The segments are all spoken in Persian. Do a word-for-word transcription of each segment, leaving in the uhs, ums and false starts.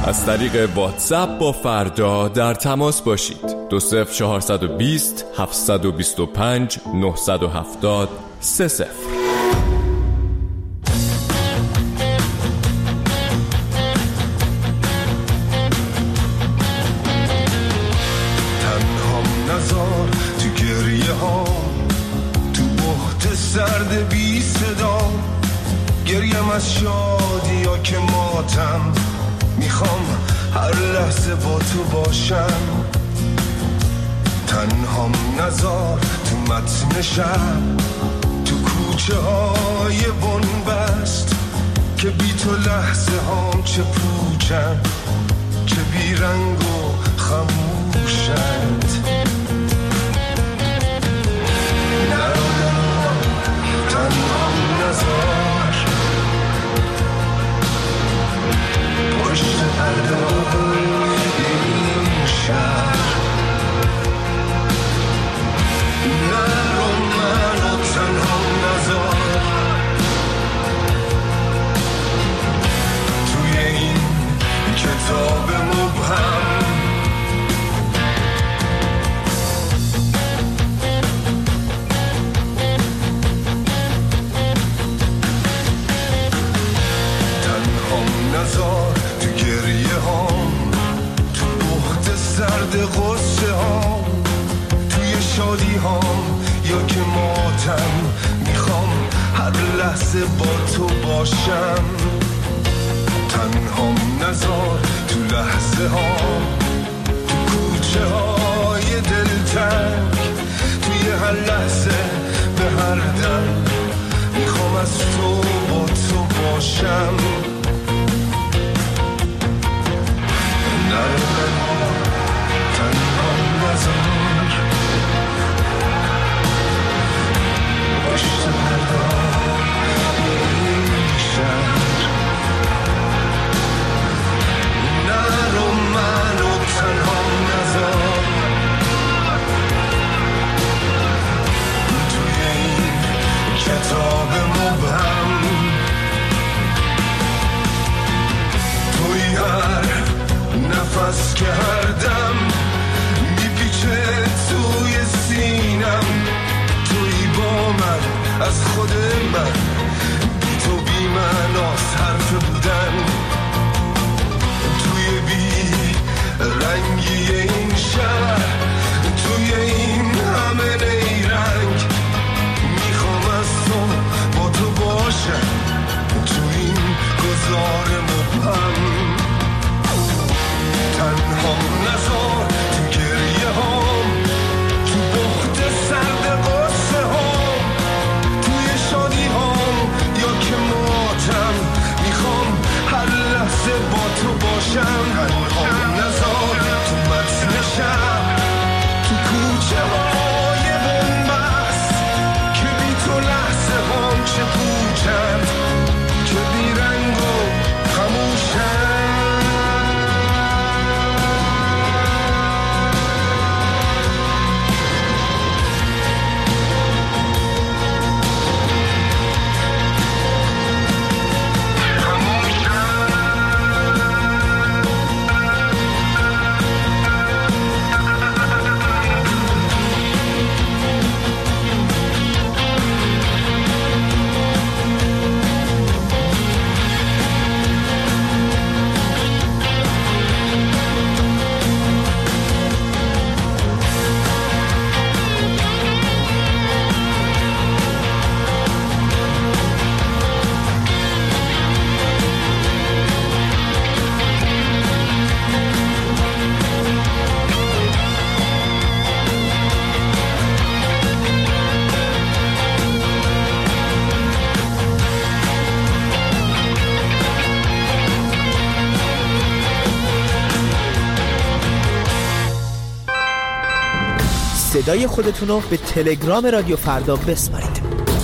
از طریق واتساپ با فردا در تماس باشید. دو صفر چهارصد و بیست هفتصد و بیست و پنج نهصد و هفتاد سه صفر. سرد بی صدا گریم از شادی یا که ماتم، میخوام هر لحظه با تو باشم. تنهام نزار تو متن شب، تو کوچه های بنبست، که بی تو لحظه هام چه پوچن، چه بی رنگ و خموشند. تنهام نزار پشت پرده این شهر، نرو منو تنهام نزار توی این کتاب مبهم. نزار تو گریه هام، تو بحت سرد غصه هام، توی شادی هام یا که ماتم، میخوام هر لحظه با تو باشم. تنهام نزار تو لحظه هام، تو کوچه های دلتنگ، توی هر لحظه به هر دم، میخوام از تو با تو باشم. تنهام نزار پشت پرده این شهر، نرو منو تنهام نزار توی این کتاب مبهم. توی هر نفس که هر دم میپیچه توی سینم، توی با من از خود من، بی تو بی معناست حرف بودن. توی بی رنگی این شهر، توی این همه نیرنگ، میخوام از تو با تو باشم توی این گذار مبهم. تنهام نزار تو گریه هام، تو بحت سرد غصه هام، توی شادی هام یا که ماتم، میخوام هر لحظه با تو باشم. تنهام نزار تو متن شب، تو کوچه های بنبست، که بی تو لحظه هام چه پوچند، که بی رنگ و خموشند. صدای خودتون رو به تلگرام رادیو فردا بسپارید.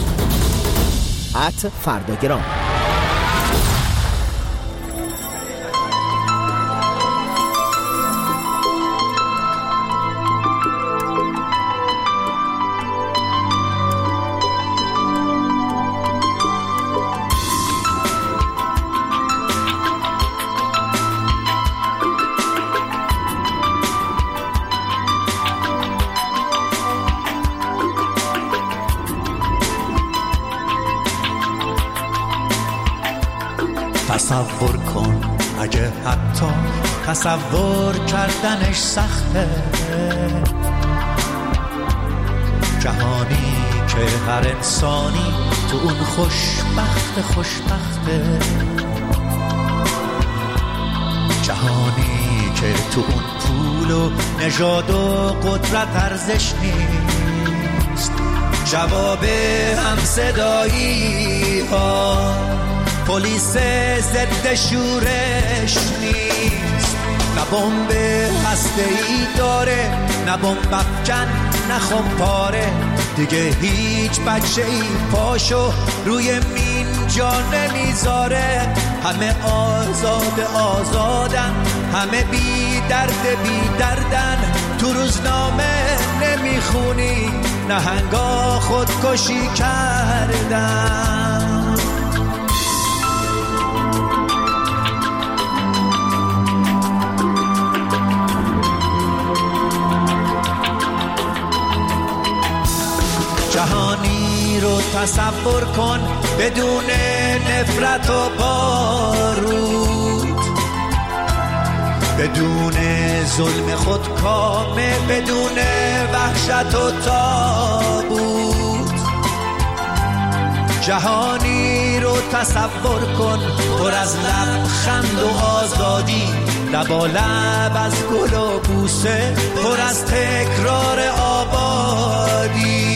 ات فرداگرام. تصور کن اگه حتی تصور کردنش سخته، جهانی که هر انسانی تو اون خوشبخت خوشبخته، جهانی که تو اون پول و نژاد و قدرت ارزش نیست، جواب همصدایی ها پلیس ضد شورش نیست، نه بمب هسته‌ای داره نه بمب افکن نه خمپاره، دیگه هیچ بچه‌ای پاشو روی مین جا نمیذاره، همه آزاد آزادن، همه بی درد بی دردن، تو روزنامه نمیخونی نهنگا خودکشی کردن. جهانی رو تصور کن بدون نفرت و بارود، بدون ظلم خودکامه، بدون وحشت و تابوت، جهانی رو تصور کن پر از لبخند و آزادی، لبا لب از گل و بوسه، پر از تکرار آبادی.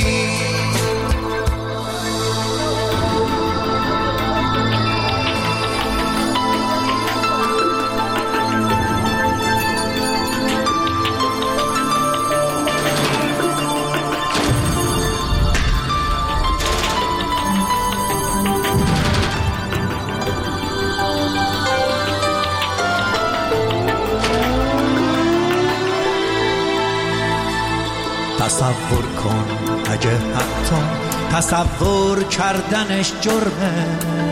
تصور کن اگه حتی تصور کردنش جرمه،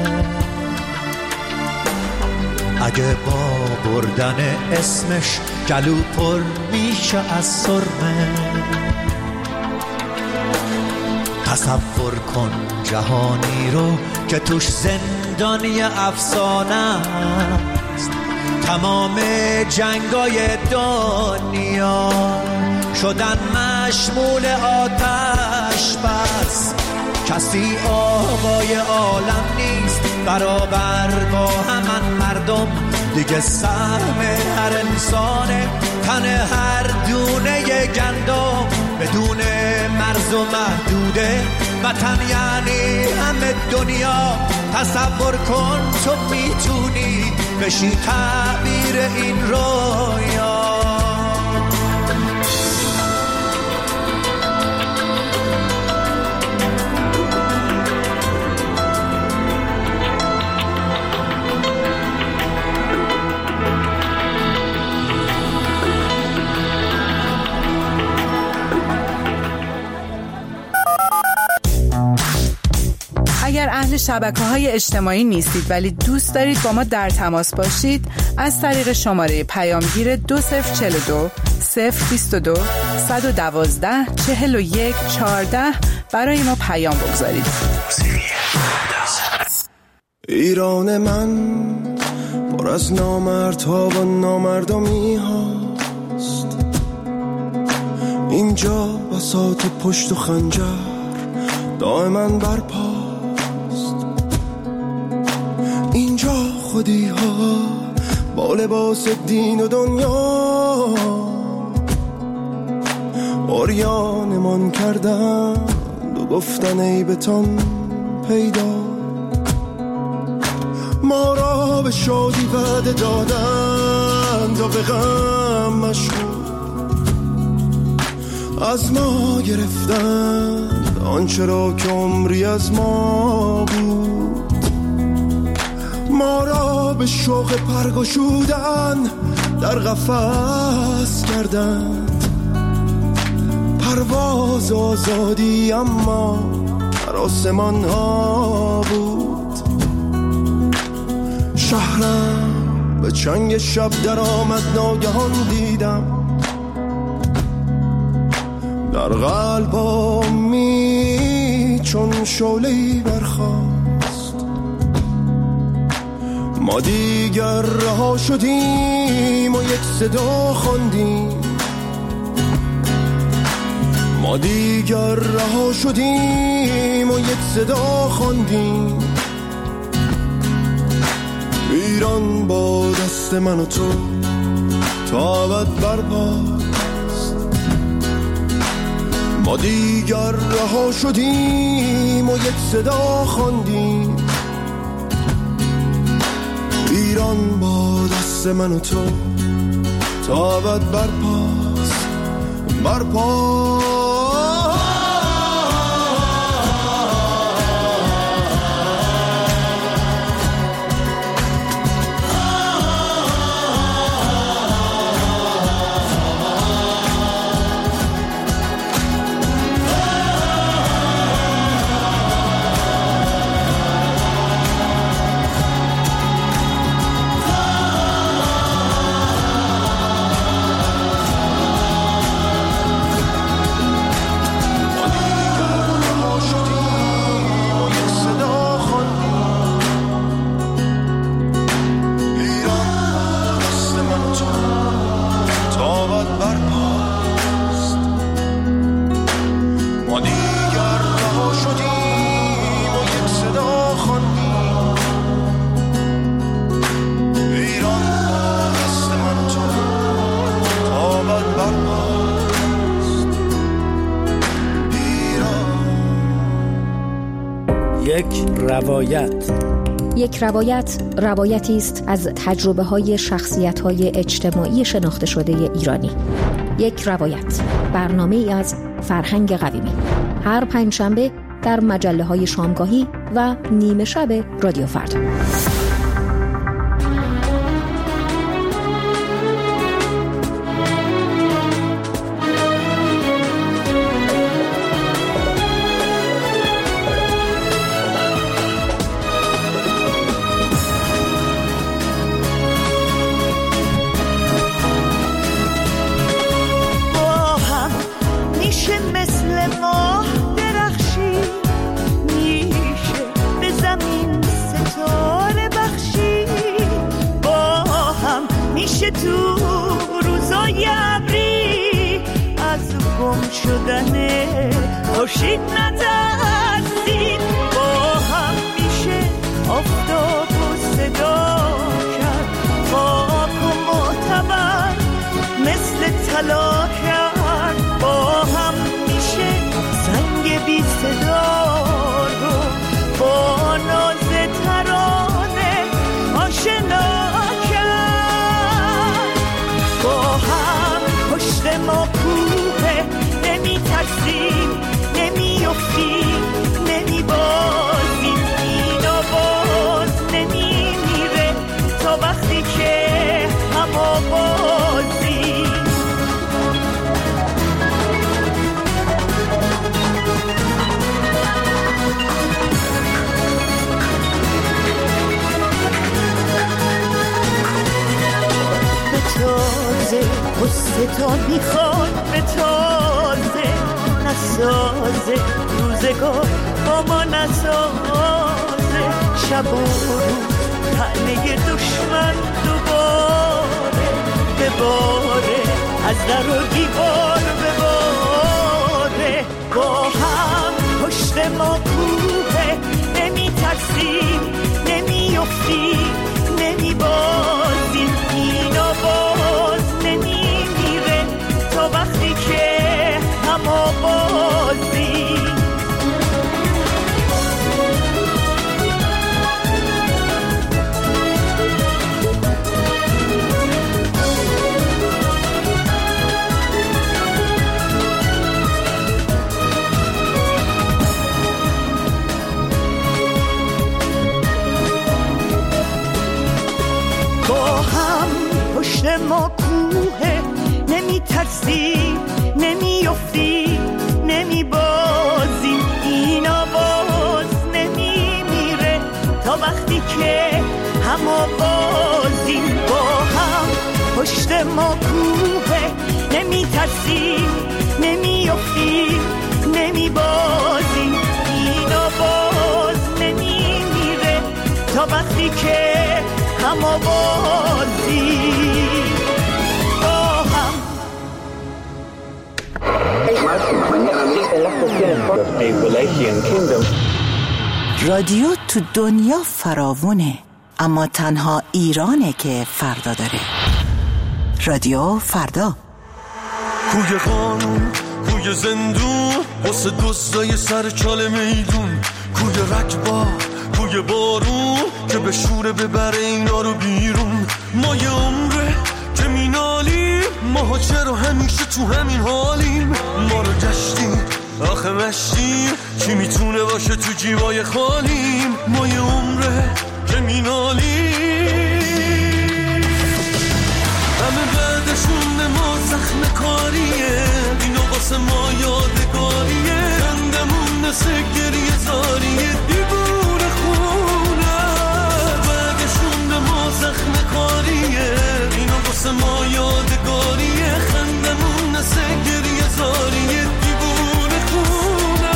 اگه با بردن اسمش گلو پر میشه از سرمه، تصور کن جهانی رو که توش زندانی افسانه است، تمام جنگای دنیا شدن مشمول آتش بس، کسی آقای عالم نیست برابر با همان مردم، دیگه سهم هر انسانه تن هر دونه گندم، بدون مرز و محدوده وطن یعنی همه دنیا، تصور کن تو میتونی بشی تعبیر این رویا. اگر اهل شبکه‌های اجتماعی نیستید ولی دوست دارید با ما در تماس باشید، از طریق شماره پیامگیر دو صفر چهل و دو صفر بیست و دو صد و دوازده چهل و یک چهارده برای ما پیام بگذارید. ایران من پر از نامردها و نامردمی هاست، اینجا بساط پشت و خنجر دائما برپاست، اینجا خودی ها با لباس دین و دنیا عریانمان کردند و گفتن عیبتان پیدا، ما را به شادی وعده دادند و به غم مشغول، از ما گرفتند آنچه را که عمری از ما بود، ما را به شوق پرگشودن در قفس کردند، پرواز آزادی اما در آسمان ها بود، شهرم به چنگ شب در آمد ناگهان دیدم، در قلبم چون شعله‌ای برخاست، ما دیگر رها شدیم و یک صدا خواندیم، ما دیگر رها شدیم و یک صدا خواندیم. ایران با دست من و تو تا ابد برپاست. ما دیگر رها شدیم و یک صدا خواندیم. ایران با دست من و تو تا ابد برپاست، برپاست. یک روایت. یک روایت روایتی است از تجربه های شخصیت های اجتماعی شناخته شده ایرانی. یک روایت، برنامه ای از فرهنگ قویمی، هر پنجشنبه در مجله های شامگاهی و نیمه شب رادیو فردا. تو روزای ابری از گم شدن خورشید نترسید، با هم میشه آفتاب و صدا کرد، خاک و معتبر مثل طلا کرد، با هم میشه سنگ بی صدا رو با ناز ترانه آشنا کرد. با هم پشت ما کوه، نمی ترسیم نمی افتیم نمی بازیم، این آواز نمی میره تا وقتی که هم آوازیم. به تازه قصه تا میخواد، به تازه نسازه روزگار با ما نسازه، شب و روز تنه دشمن دوباره بباره، از در و دیوار بباره. با هم پشت ما کوه، نمی ترسیم نمی افتیم نمی بازیم، این آواز نمی میره تا وقتی که هم آوازیم. با هم پشت ما کوه، نمی ترسیم نمی افتیم نمی بازیم، این آواز نمی میره تا وقتی که هم آوازیم. با هم پشت ما کوه، نمی ترسیم نمی افتیم نمی بازیم، این آواز نمی میره تا وقتی که هم آوازی با هم. رادیو تو دنیا فراوونه، اما تنها ایرانه که فردا داره. رادیو فردا. کوی قانون، کوی زندون، واسه دوستای سر چال میدون، کوی رکبا، کوی بارون که به شوره ببره اینا رو بیرون. ما یه عمره که مینالیم، ماها چرا همیشه تو همین حالیم؟ ما رو گشتیم آخه مشتیم، کی میتونه باشه تو جیبای خالیم؟ ما یه عمره که مینالیم، همه بعدشون ما زخم کاریه، اینو واسه ما یادگاریه، خندمون مثل گریه زاریه، دیوونه خونه بعدشون ما زخم کاریه، اینو واسه ما یادگاریه، خندمون مثل گریه زاریه، دیوونه خونه.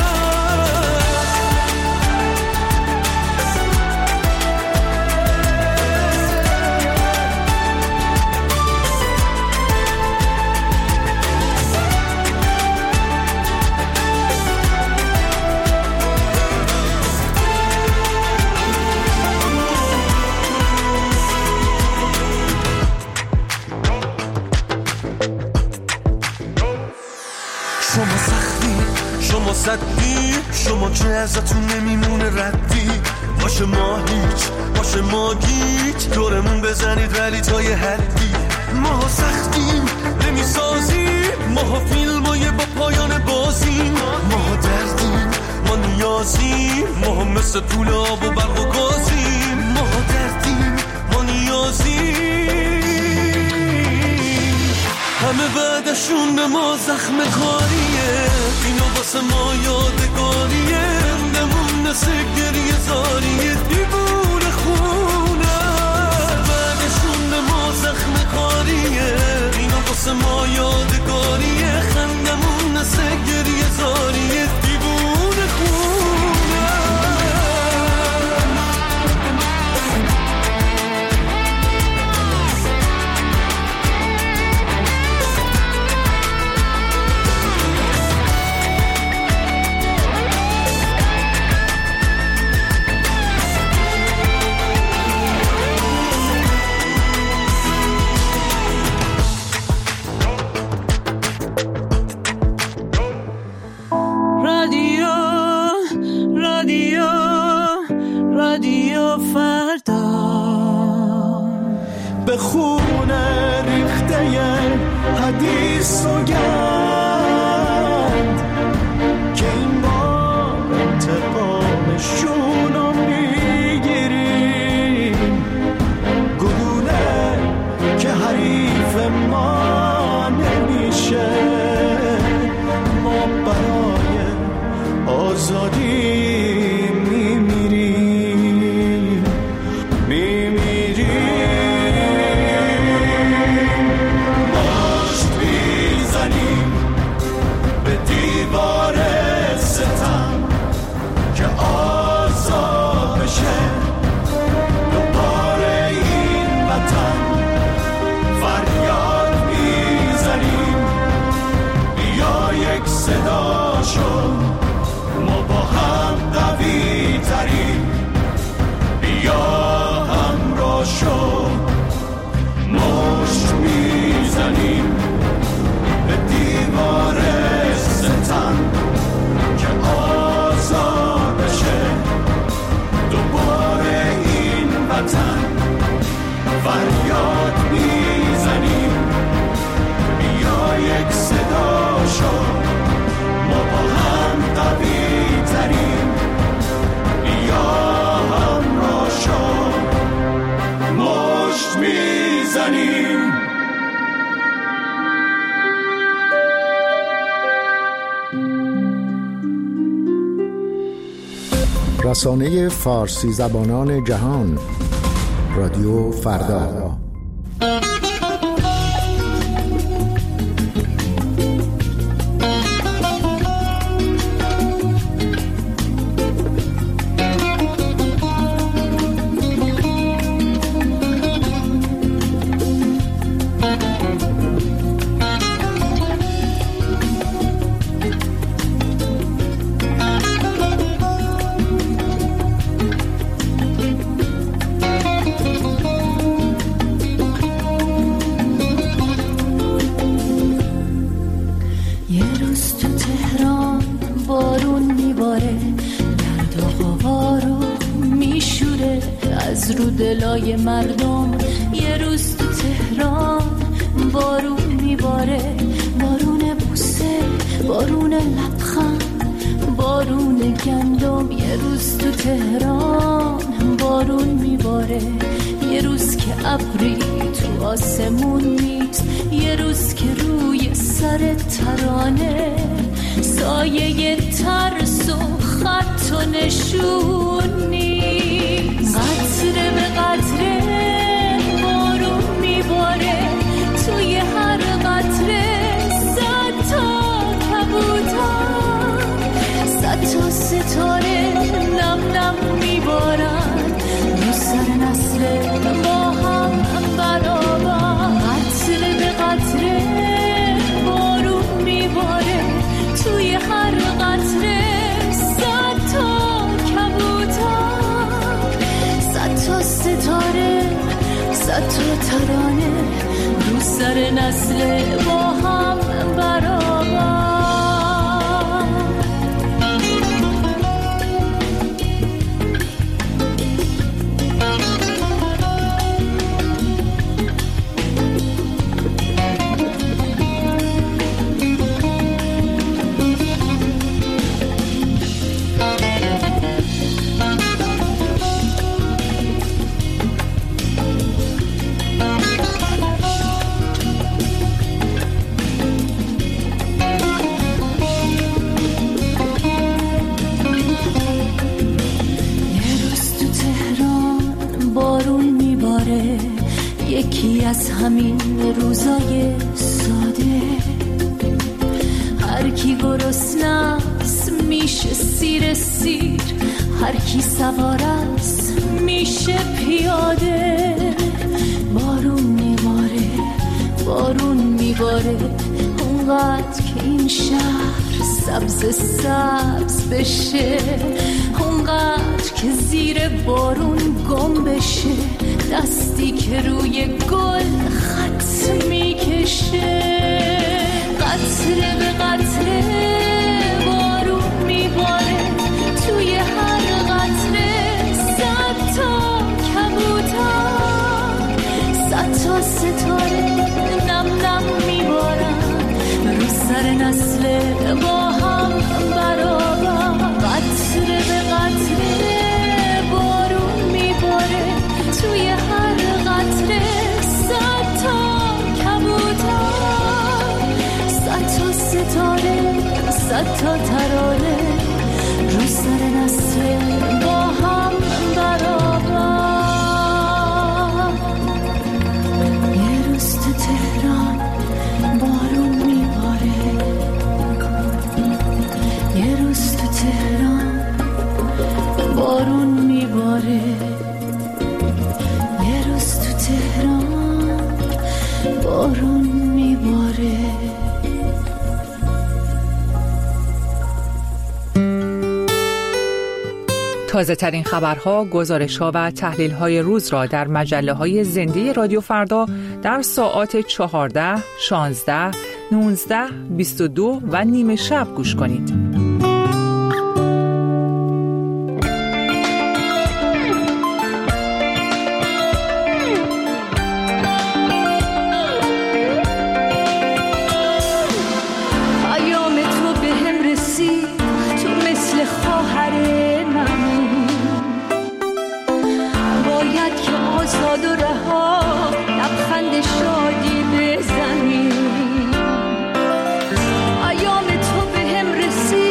شما سختی، شما صدی، شما که ازتون نمیمونه ردی، باشه ما هیچ، باشه ما گیج، دورمون بزنید ولی تا یه حدی. ما سختیم نمیسازیم، ما فیلمای با پایان بازیم، ما دردیم، ما نیازیم، ما مثل پول آب و برق و گازیم، ما دردیم، ما نیازیم، همه بعدشون به ما زخم کاریه، اینو واسه ما یادگاریه، رندمون مثل گریه زاریه، دیوونه خونه بعدشون به ما زخم کاریه، اینو واسه ما یادگاریه، خندمون مثل گریه زاریه، دیوونه خونه. به خونه ریخته حدیث و گند که این با انتقامشون رو میگیریم، گلوله که حریف ما نمیشه، ما برای آزادی میمیریم میمیریم. رسانه فارسی زبانان جهان، رادیو فردا. همه مردم. یه روز تو تهران بارون میباره، بارون بوسه، بارون لبخند، بارون گندم. یه روز تو تهران بارون میباره، یه روز که ابری تو آسمون نیست، یه روز که روی سر ترانه سایه ترس و خط و نشون نیست. قطره به قطره بارون میباره، توی هر قطره صد تا کبوتر، صد تا ستاره نم نم میبارن رو سر نسل با هم برابر. قطره به قطره بارون میباره، توی هر قطره صد تا کبوتر، صد تا ستاره، صد تا ترانه رو سر نسل با هم برابر. یکی از همین روزای ساده، هر کی گرسنه‌ست میشه سیر سیر، هر کی سوار است میشه پیاده. بارون میباره، بارون میباره، اونقدر که این شهر سبز سبز بشه، اونقدر که زیر بارون گم بشه، دستی که روی گل خط میکشه. قطره به قطره بارون میباره، توی هر قطره صد تا کبوتر، صد تا ستاره نم نم میبارن رو سر نسل با هم برابر. قطره به قطره بارون میباره، توی هر قطره صد تا کبوتر، صد تا ستاره، صد تا ترانه رو سر نسل با هم برابر. یه روز تو تهران بارون میباره، یه روز تو تهران بارون میباره، یه روز تو تهران بارون میباره. تازه ترین خبرها، گزارش‌ها و تحلیل‌های روز را در مجله‌های زنده رادیو فردا در ساعات چهارده، شانزده، نوزده، بیست و دو و نیمه شب گوش کنید. ایام تو به هم رسید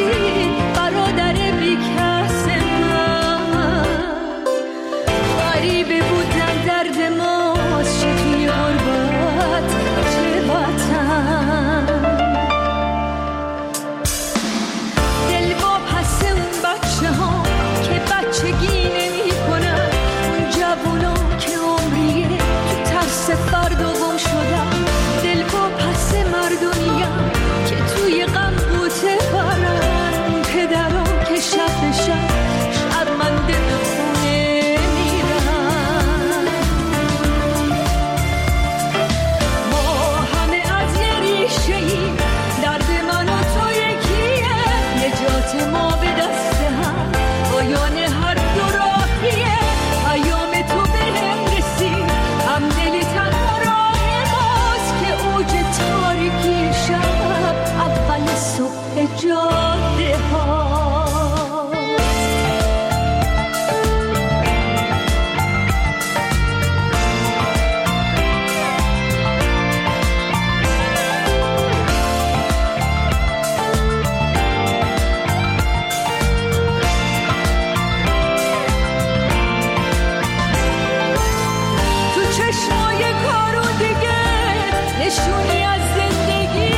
نشونی از زندگی،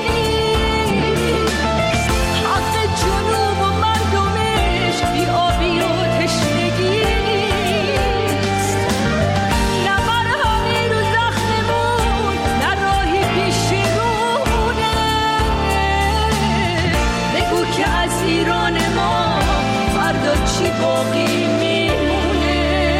حق جنوب و مردمش بی آبی و تشنگی، نه مرهمی رو زخممون، نه راهی پیشمونه. بگو که از ایران ما فردا چی باقی میمونه.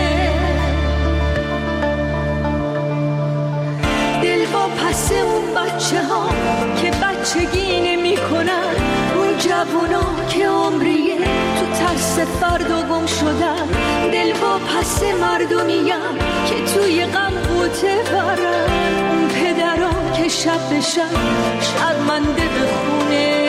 دل با پس اون بچه ها که بچگی نمی کنن، اون جوونا که عمریه تو ترس فردا گم شدن. دل با پس مردمیم که توی غم بوته برن، اون پدران که شب به شب شرمنده به خونه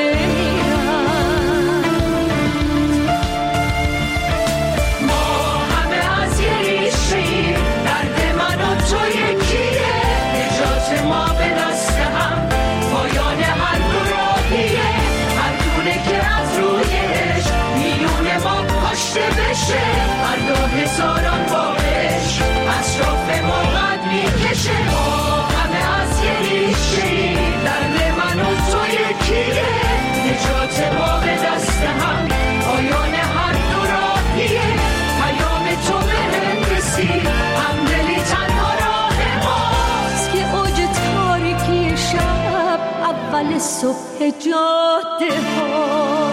فردا هزاران بارش اطراف ما قد میکشه. ما همه از یه ریشه‌ای، درد من و تو یکیه. نجات ما به دست هم، پایان هر دو راهیه. پیام تو به هم رسید، همدلی تنها راه ماست که اوج تاریکی شب اول صبح جاده ها.